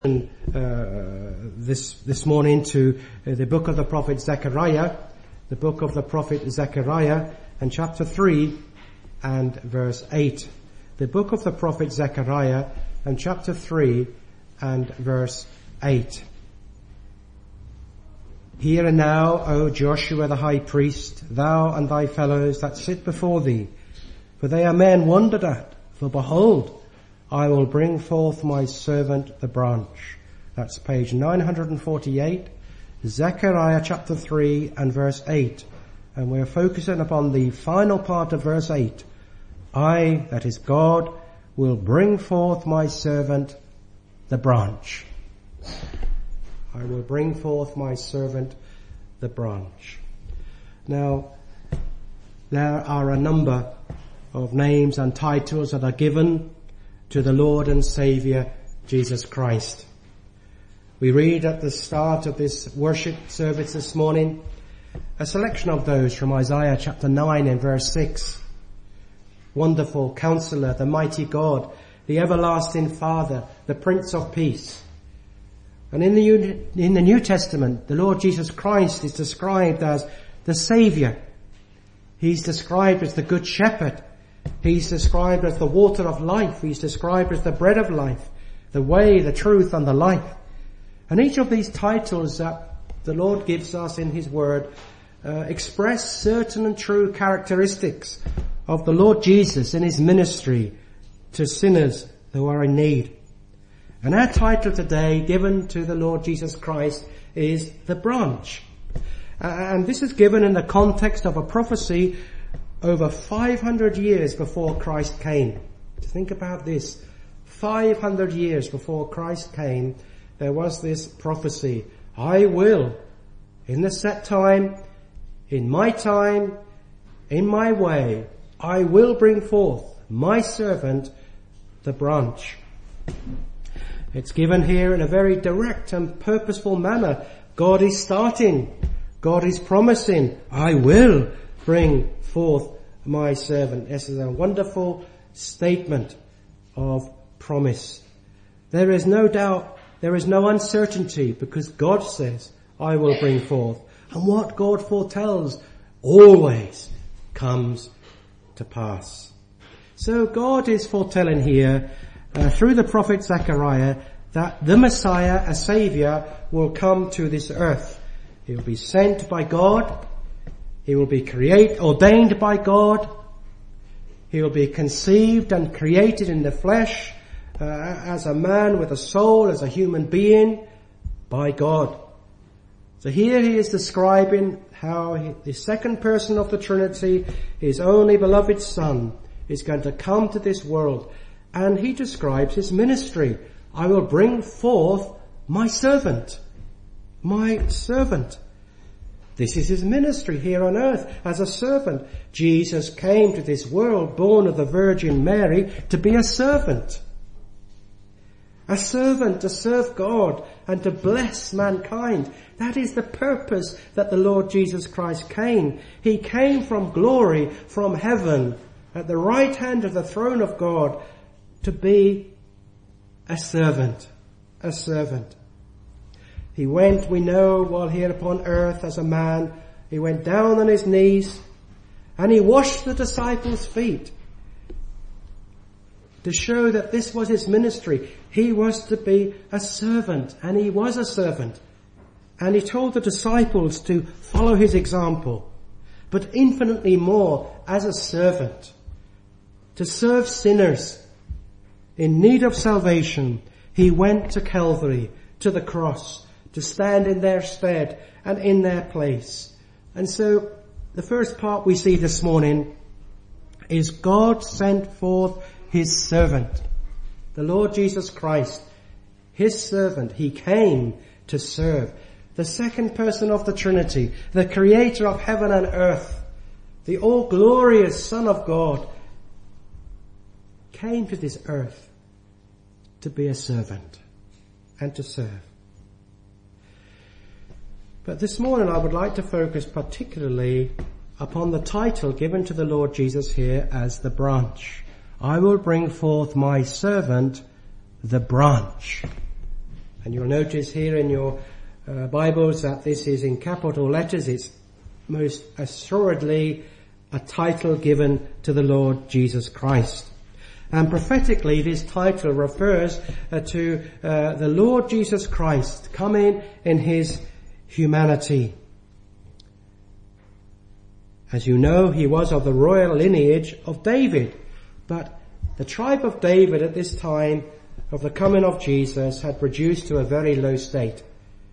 This morning to the book of the prophet Zechariah, and chapter 3 and verse 8. The book of the prophet Zechariah and chapter 3 and verse 8. Hear and now, O Joshua the high priest, thou and thy fellows that sit before thee, for they are men wondered at, for behold, I will bring forth my servant the branch. That's page 948, Zechariah chapter 3 and verse 8. And we're focusing upon the final part of verse 8. I, that is God, will bring forth my servant the branch. I will bring forth my servant the branch. Now, there are a number of names and titles that are given to the Lord and Saviour, Jesus Christ. We read at the start of this worship service this morning a selection of those from Isaiah chapter 9 and verse 6. Wonderful Counselor, the mighty God, the everlasting Father, the Prince of Peace. And in the New Testament, the Lord Jesus Christ is described as the Saviour. He's described as the Good Shepherd. He's described as the water of life. He's described as the bread of life, the way, the truth, and the life. And each of these titles that the Lord gives us in His Word express certain and true characteristics of the Lord Jesus in His ministry to sinners who are in need. And our title today, given to the Lord Jesus Christ, is the branch. And this is given in the context of a prophecy over 500 years before Christ came. Think about this. 500 years before Christ came, there was this prophecy. I will, in the set time, in my way, I will bring forth my servant, the branch. It's given here in a very direct and purposeful manner. God is starting. God is promising, I will bring forth my servant. This is a wonderful statement of promise. There is no doubt, there is no uncertainty, because God says, I will bring forth. And what God foretells always comes to pass. So God is foretelling here, through the prophet Zechariah, that the Messiah, a Saviour, will come to this earth. He will be sent by God. He will be ordained by God. He will be conceived and created in the flesh as a man with a soul, as a human being, by God. So here he is describing how the second person of the Trinity, his only beloved Son, is going to come to this world. And he describes his ministry. I will bring forth my servant. My servant. This is his ministry here on earth as a servant. Jesus came to this world born of the Virgin Mary to be a servant. A servant to serve God and to bless mankind. That is the purpose that the Lord Jesus Christ came. He came from glory, from heaven, at the right hand of the throne of God, to be a servant. A servant. He went, we know, while here upon earth as a man, he went down on his knees and he washed the disciples' feet to show that this was his ministry. He was to be a servant, and he was a servant. And he told the disciples to follow his example, but infinitely more as a servant, to serve sinners in need of salvation. He went to Calvary, to the cross, to stand in their stead and in their place. And so the first part we see this morning is God sent forth his servant, the Lord Jesus Christ, his servant. He came to serve. The second person of the Trinity, the creator of heaven and earth, the all-glorious Son of God, came to this earth to be a servant and to serve. But this morning I would like to focus particularly upon the title given to the Lord Jesus here as the branch. I will bring forth my servant, the branch. And you'll notice here in your Bibles that this is in capital letters. It's most assuredly a title given to the Lord Jesus Christ. And prophetically, this title refers to the Lord Jesus Christ coming in his humanity. As you know, he was of the royal lineage of David, but the tribe of David at this time of the coming of Jesus had reduced to a very low state.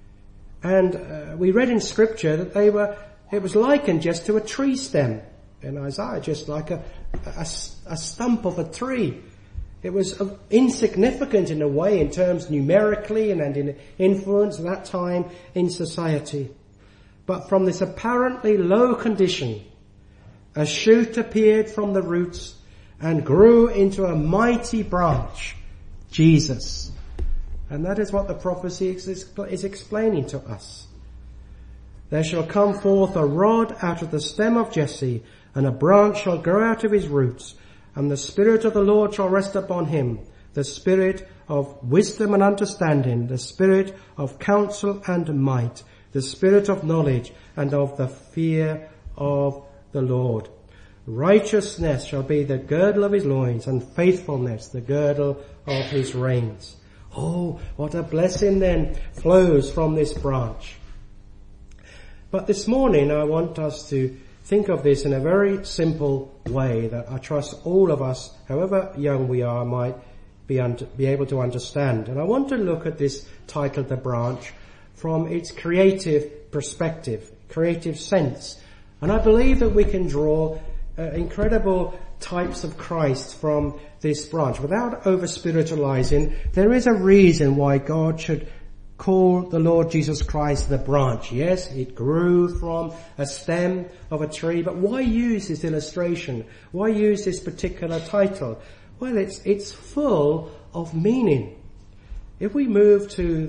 And we read in Scripture that it was likened just to a tree stem in Isaiah, just like a stump of a tree. It was insignificant in a way in terms numerically and in influence at that time in society. But from this apparently low condition, a shoot appeared from the roots and grew into a mighty branch, Jesus. And that is what the prophecy is explaining to us. There shall come forth a rod out of the stem of Jesse, and a branch shall grow out of his roots, and the Spirit of the Lord shall rest upon him, the Spirit of wisdom and understanding, the Spirit of counsel and might, the Spirit of knowledge and of the fear of the Lord. Righteousness shall be the girdle of his loins, and faithfulness the girdle of his reins. Oh, what a blessing then flows from this branch. But this morning I want us to think of this in a very simple way that I trust all of us, however young we are, might be able to understand. And I want to look at this title, The Branch, from its creative perspective, creative sense. And I believe that we can draw incredible types of Christ from this branch. Without over-spiritualizing, there is a reason why God should call the Lord Jesus Christ the branch. Yes, it grew from a stem of a tree, but why use this illustration? Why use this particular title? Well, it's full of meaning. If we move to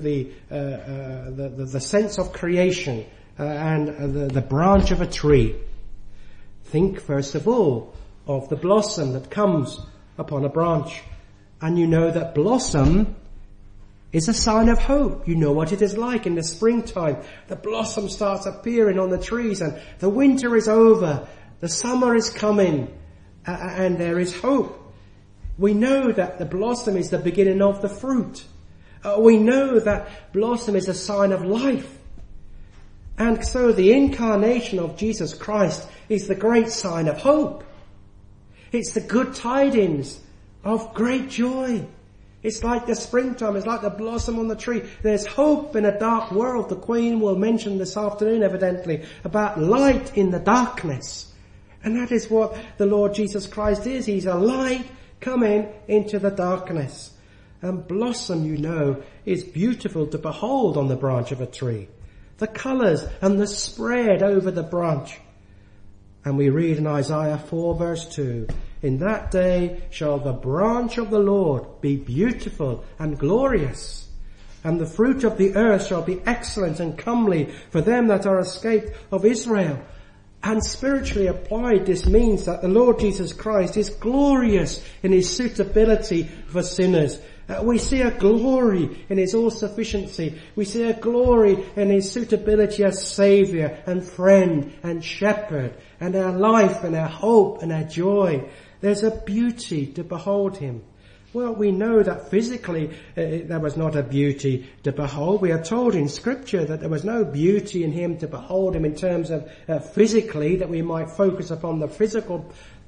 the sense of creation and the branch of a tree, think first of all of the blossom that comes upon a branch. And you know that blossom is a sign of hope. You know what it is like in the springtime. The blossom starts appearing on the trees and the winter is over. The summer is coming and there is hope. We know that the blossom is the beginning of the fruit. We know that blossom is a sign of life. And so the incarnation of Jesus Christ is the great sign of hope. It's the good tidings of great joy. It's like the springtime. It's like the blossom on the tree. There's hope in a dark world. The Queen will mention this afternoon, evidently, about light in the darkness. And that is what the Lord Jesus Christ is. He's a light coming into the darkness. And blossom, you know, is beautiful to behold on the branch of a tree. The colours and the spread over the branch. And we read in Isaiah 4 verse 2, in that day shall the branch of the Lord be beautiful and glorious, and the fruit of the earth shall be excellent and comely for them that are escaped of Israel. And spiritually applied, this means that the Lord Jesus Christ is glorious in his suitability for sinners. We see a glory in his all-sufficiency. We see a glory in his suitability as Saviour and friend and shepherd and our life and our hope and our joy. There's a beauty to behold him. Well, we know that physically there was not a beauty to behold. We are told in Scripture that there was no beauty in him to behold him in terms of physically, that we might focus upon the physical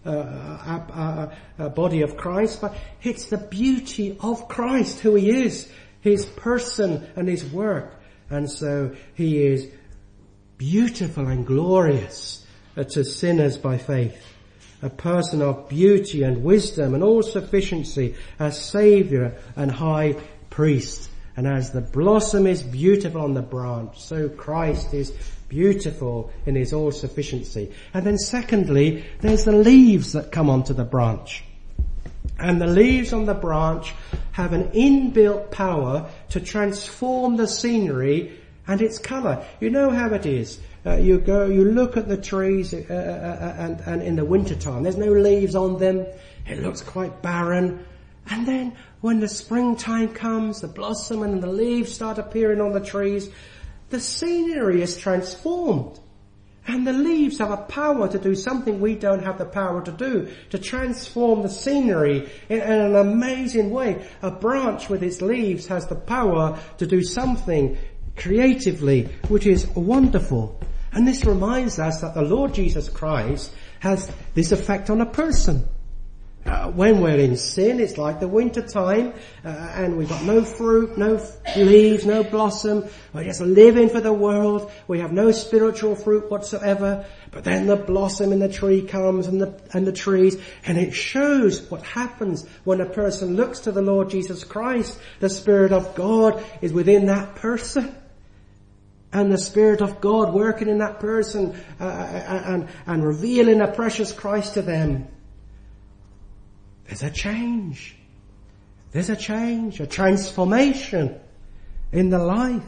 body of Christ, but it's the beauty of Christ, who he is, his person and his work. And so he is beautiful and glorious to sinners by faith. A person of beauty and wisdom and all sufficiency, as Saviour and High Priest. And as the blossom is beautiful on the branch, so Christ is beautiful in his all-sufficiency. And then secondly, there's the leaves that come onto the branch. And the leaves on the branch have an inbuilt power to transform the scenery and its colour. You know how it is. You look at the trees and in the winter time, there's no leaves on them. It looks quite barren. And then when the springtime comes, the blossom and the leaves start appearing on the trees, the scenery is transformed. And the leaves have a power to do something we don't have the power to do, to transform the scenery in an amazing way. A branch with its leaves has the power to do something creatively, which is wonderful. And this reminds us that the Lord Jesus Christ has this effect on a person. When we're in sin, it's like the winter time, and we've got no fruit, no leaves, no blossom. We're just living for the world. We have no spiritual fruit whatsoever. But then the blossom in the tree comes and the trees, and it shows what happens when a person looks to the Lord Jesus Christ. The Spirit of God is within that person. And the Spirit of God working in that person, and revealing a precious Christ to them. There's a change. There's a change, a transformation in the life.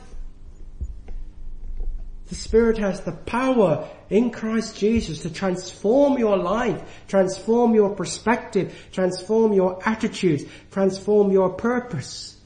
The Spirit has the power in Christ Jesus to transform your life, transform your perspective, transform your attitudes, transform your purpose.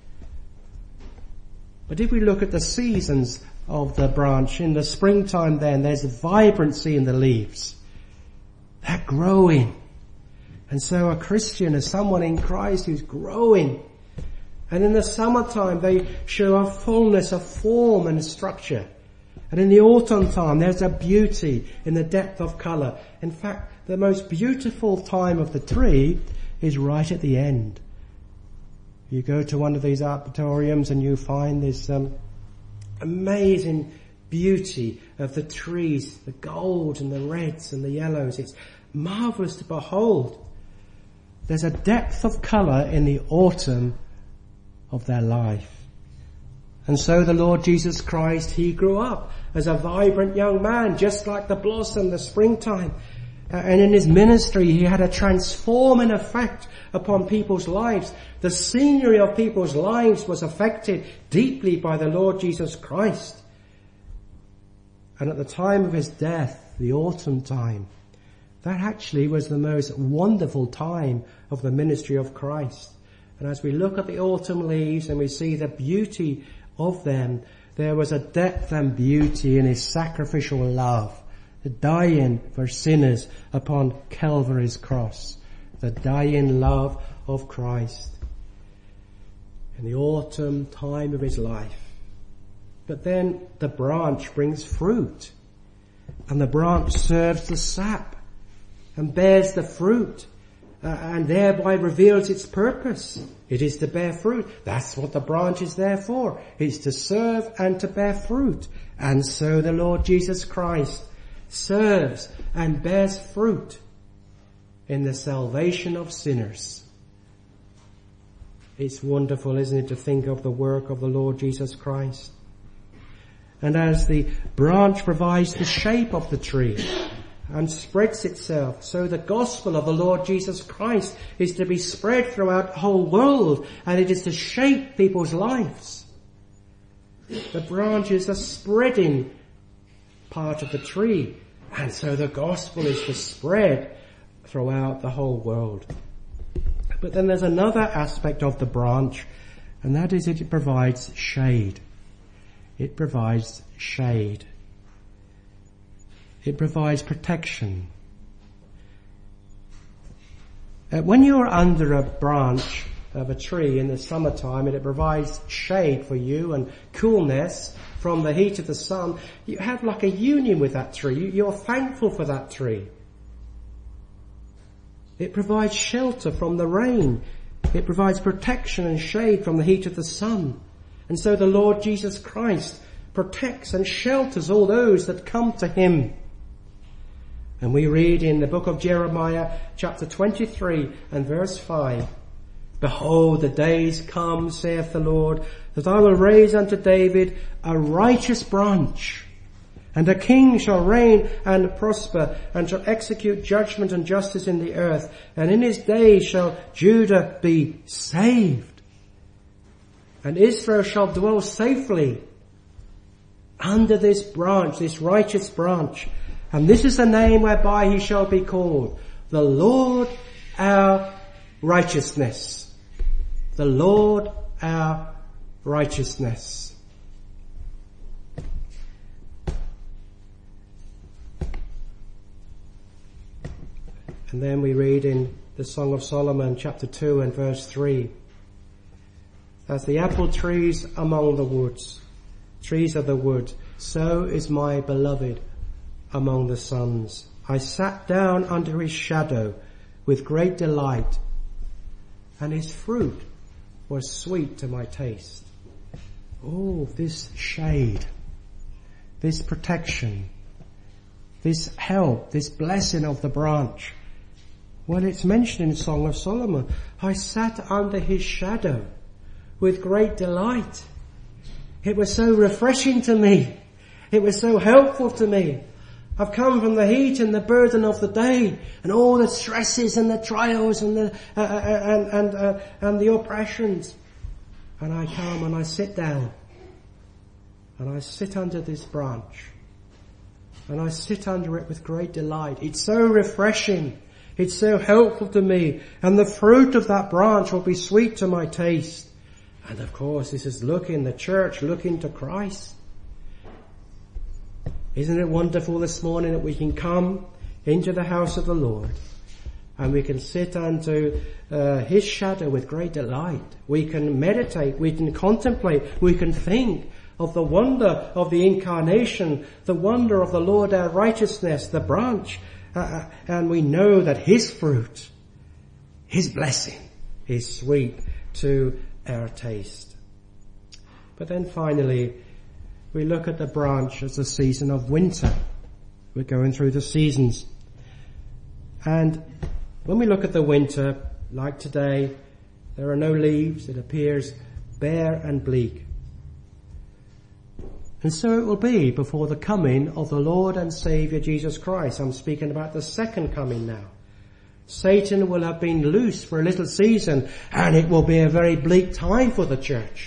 But if we look at the seasons of the branch, in the springtime then, there's a vibrancy in the leaves. They're growing. And so a Christian is someone in Christ who's growing. And in the summertime, they show a fullness of form and structure. And in the autumn time, there's a beauty in the depth of colour. In fact, the most beautiful time of the tree is right at the end. You go to one of these arboreums and you find this amazing beauty of the trees, the golds and the reds and the yellows. It's marvellous to behold. There's a depth of colour in the autumn of their life. And so the Lord Jesus Christ, He grew up as a vibrant young man, just like the blossom, the springtime. And in His ministry, He had a transforming effect upon people's lives. The scenery of people's lives was affected deeply by the Lord Jesus Christ. And at the time of His death, the autumn time, that actually was the most wonderful time of the ministry of Christ. And as we look at the autumn leaves and we see the beauty of them, there was a depth and beauty in His sacrificial love, the dying for sinners upon Calvary's cross, the dying love of Christ in the autumn time of His life. But then the branch brings fruit, and the branch serves the sap and bears the fruit, and thereby reveals its purpose. It is to bear fruit. That's what the branch is there for. It's to serve and to bear fruit. And so the Lord Jesus Christ serves and bears fruit in the salvation of sinners. It's wonderful, isn't it, to think of the work of the Lord Jesus Christ. And as the branch provides the shape of the tree and spreads itself, so the gospel of the Lord Jesus Christ is to be spread throughout the whole world, and it is to shape people's lives. The branch is a spreading part of the tree, and so the gospel is to spread throughout the whole world. But then there's another aspect of the branch, and that is it provides shade. It provides shade. It provides protection. When you're under a branch of a tree in the summertime and it provides shade for you and coolness from the heat of the sun, you have like a union with that tree. You're thankful for that tree. It provides shelter from the rain. It provides protection and shade from the heat of the sun. And so the Lord Jesus Christ protects and shelters all those that come to Him. And we read in the book of Jeremiah, chapter 23 and verse 5, "Behold, the days come, saith the Lord, that I will raise unto David a righteous branch, and a king shall reign and prosper, and shall execute judgment and justice in the earth. And in his days shall Judah be saved, and Israel shall dwell safely under this branch, this righteous branch. And this is the name whereby he shall be called, the Lord our righteousness." the Lord our righteousness. And then we read in the Song of Solomon, chapter 2 and verse 3, as the apple trees among the woods, trees of the wood, so is my beloved among the sons. I sat down under his shadow with great delight, and his fruit was sweet to my taste. Oh, this shade, this protection, this help, this blessing of the branch. Well, it's mentioned in Song of Solomon. I sat under his shadow with great delight. It was so refreshing to me. It was so helpful to me. I've come from the heat and the burden of the day and all the stresses and the trials and the oppressions. And I come and I sit down and I sit under this branch and I sit under it with great delight. It's so refreshing. It's so helpful to me, and the fruit of that branch will be sweet to my taste. And of course, this is the church looking to Christ. Isn't it wonderful this morning that we can come into the house of the Lord and we can sit under his shadow with great delight. We can meditate, we can contemplate, we can think of the wonder of the incarnation, the wonder of the Lord our righteousness, the branch, and we know that his fruit, his blessing is sweet to our taste. But then finally, we look at the branch as a season of winter. We're going through the seasons. And when we look at the winter, like today, there are no leaves. It appears bare and bleak. And so it will be before the coming of the Lord and Saviour Jesus Christ. I'm speaking about the second coming now. Satan will have been loose for a little season, and it will be a very bleak time for the church.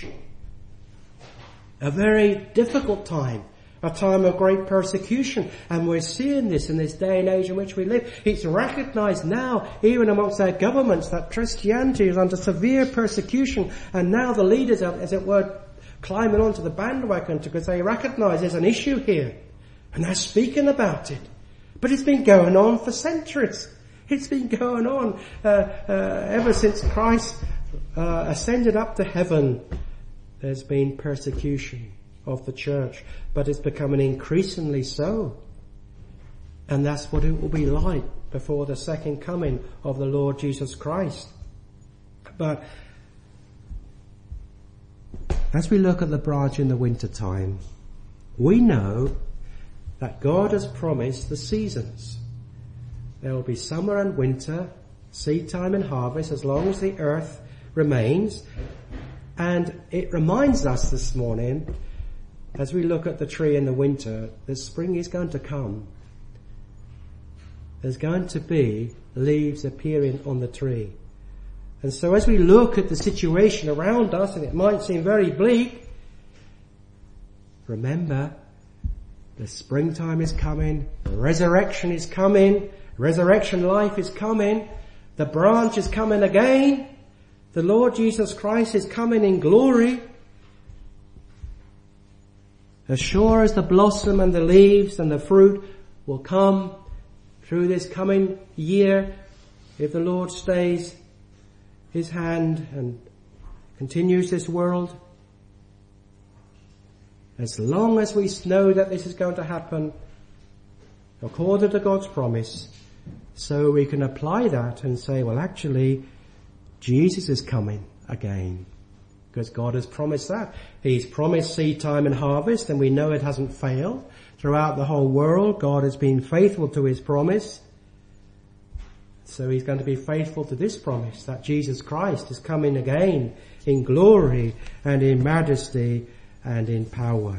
A very difficult time. A time of great persecution. And we're seeing this in this day and age in which we live. It's recognised now, even amongst our governments, that Christianity is under severe persecution. And now the leaders are, as it were, climbing onto the bandwagon because they recognise there's an issue here. And they're speaking about it. But it's been going on for centuries. It's been going on ever since Christ ascended up to heaven. There's been persecution of the church, but it's becoming increasingly so. And that's what it will be like before the second coming of the Lord Jesus Christ. But as we look at the branch in the winter time, we know that God has promised the seasons. There will be summer and winter, seed time and harvest, as long as the earth remains. And it reminds us this morning, as we look at the tree in the winter, that spring is going to come. There's going to be leaves appearing on the tree. And so as we look at the situation around us, and it might seem very bleak, remember, the springtime is coming, resurrection is coming, resurrection life is coming, the branch is coming again, the Lord Jesus Christ is coming in glory. As sure as the blossom and the leaves and the fruit will come through this coming year, if the Lord stays his hand and continues this world, as long as we know that this is going to happen according to God's promise, so we can apply that and say, well, actually, Jesus is coming again. Because God has promised that. He's promised seed time and harvest, and we know it hasn't failed. Throughout the whole world, God has been faithful to his promise. So he's going to be faithful to this promise, that Jesus Christ is coming again in glory and in majesty and in power.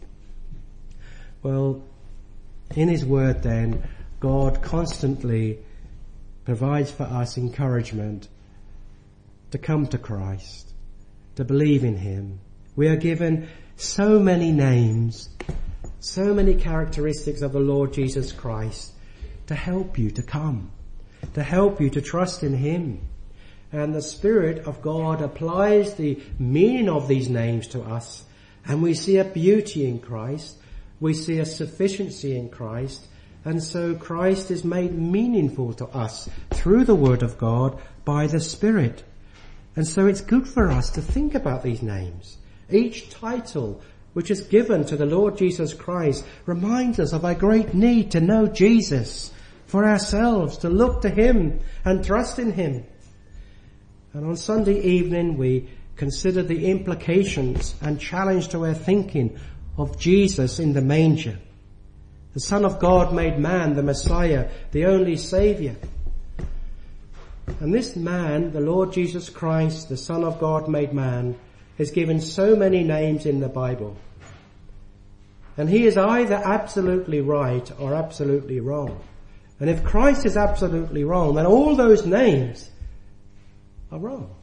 Well, in his word then, God constantly provides for us encouragement to come to Christ, to believe in him. We are given so many names, so many characteristics of the Lord Jesus Christ to help you to come, to help you to trust in him. and the Spirit of God applies the meaning of these names to us, and we see a beauty in Christ, we see a sufficiency in Christ, and so Christ is made meaningful to us through the Word of God by the Spirit. And so it's good for us to think about these names. Each title which is given to the Lord Jesus Christ reminds us of our great need to know Jesus for ourselves, to look to Him and trust in Him. And on Sunday evening we consider the implications and challenge to our thinking of Jesus in the manger. The Son of God made man, the Messiah, the only Saviour. And this man, the Lord Jesus Christ, the Son of God made man, is given so many names in the Bible. And he is either absolutely right or absolutely wrong. And if Christ is absolutely wrong, then all those names are wrong.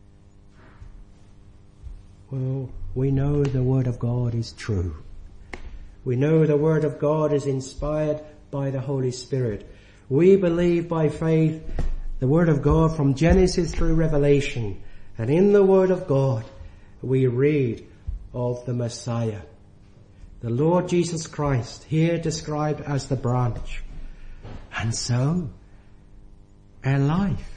Well, we know the Word of God is true. We know the Word of God is inspired by the Holy Spirit. We believe by faith the Word of God from Genesis through Revelation. And in the Word of God we read of the Messiah, the Lord Jesus Christ, here described as the branch. And so, our life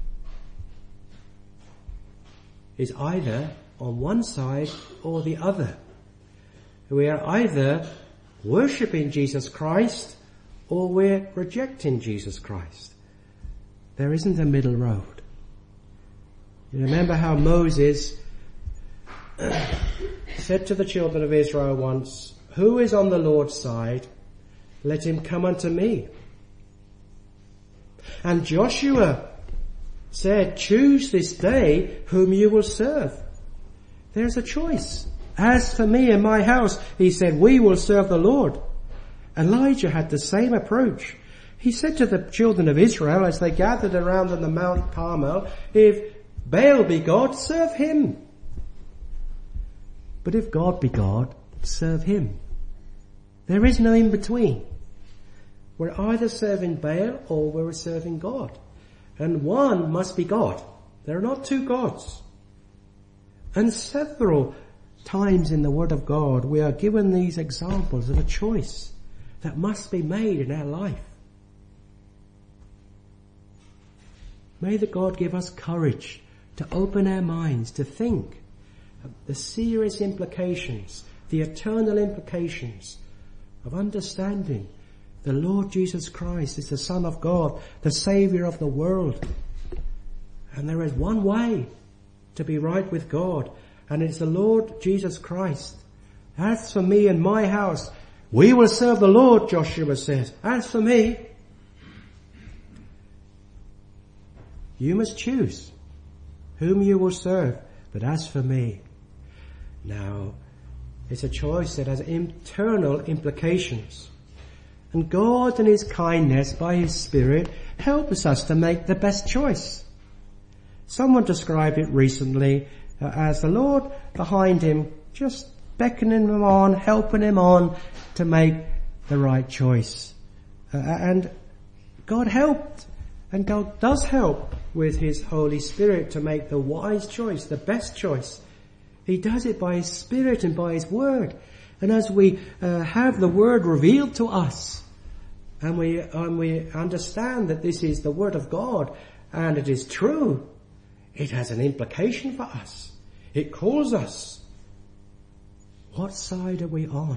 is either on one side or the other. We are either worshipping Jesus Christ or we're rejecting Jesus Christ. There isn't a middle road. You remember how Moses said to the children of Israel once, "Who is on the Lord's side? Let him come unto me." And Joshua said, "Choose this day whom you will serve." There's a choice. "As for me and my house," he said, "we will serve the Lord." Elijah had the same approach. He said to the children of Israel as they gathered around on the Mount Carmel, "If Baal be God, serve him. But if God be God, serve him." There is no in between. We're either serving Baal or we're serving God. And one must be God. There are not two gods. And several times in the Word of God we are given these examples of a choice that must be made in our life. May the God give us courage to open our minds to think of the serious implications, the eternal implications of understanding the Lord Jesus Christ is the Son of God, the Saviour of the world. And there is one way to be right with God, and it's the Lord Jesus Christ. "As for me and my house, we will serve the Lord," Joshua says. "As for me," you must choose whom you will serve, but as for me. Now, it's a choice that has eternal implications. And God in His kindness by His Spirit helps us to make the best choice. Someone described it recently as the Lord behind him just beckoning him on, helping him on to make the right choice. And God helped, and God does help with His Holy Spirit to make the wise choice, the best choice. He does it by His Spirit and by His Word. And as we have the Word revealed to us, and we understand that this is the Word of God, and it is true, it has an implication for us. It calls us. What side are we on?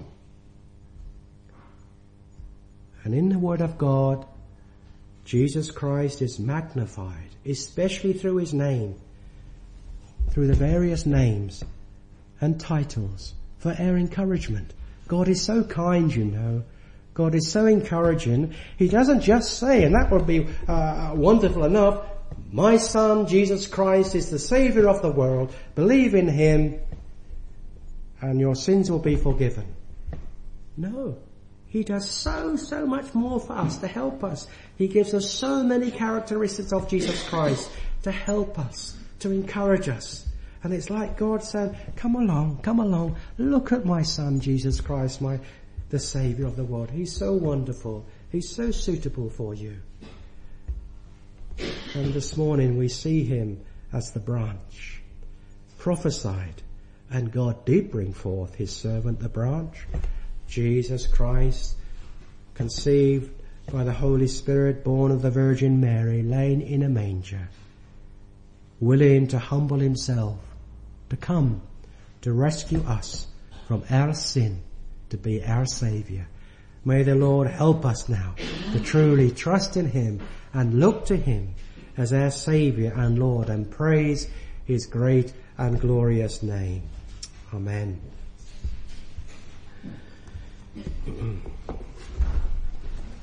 And in the Word of God, Jesus Christ is magnified, especially through His name, through the various names and titles for our encouragement. God is so kind, you know. God is so encouraging. He doesn't just say, and that would be wonderful enough, "My Son, Jesus Christ, is the Saviour of the world. Believe in Him and your sins will be forgiven." No. He does so much more for us to help us. He gives us so many characteristics of Jesus Christ to help us, to encourage us. And it's like God saying, come along, look at my Son, Jesus Christ, the Saviour of the world. He's so wonderful. He's so suitable for you. And this morning we see Him as the branch. Prophesied, and God did bring forth his servant the branch, Jesus Christ, conceived by the Holy Spirit, born of the Virgin Mary, lain in a manger, willing to humble himself, to come to rescue us from our sin, to be our Saviour. May the Lord help us now to truly trust in him and look to him as our Saviour and Lord, and praise his great and glorious name. Amen.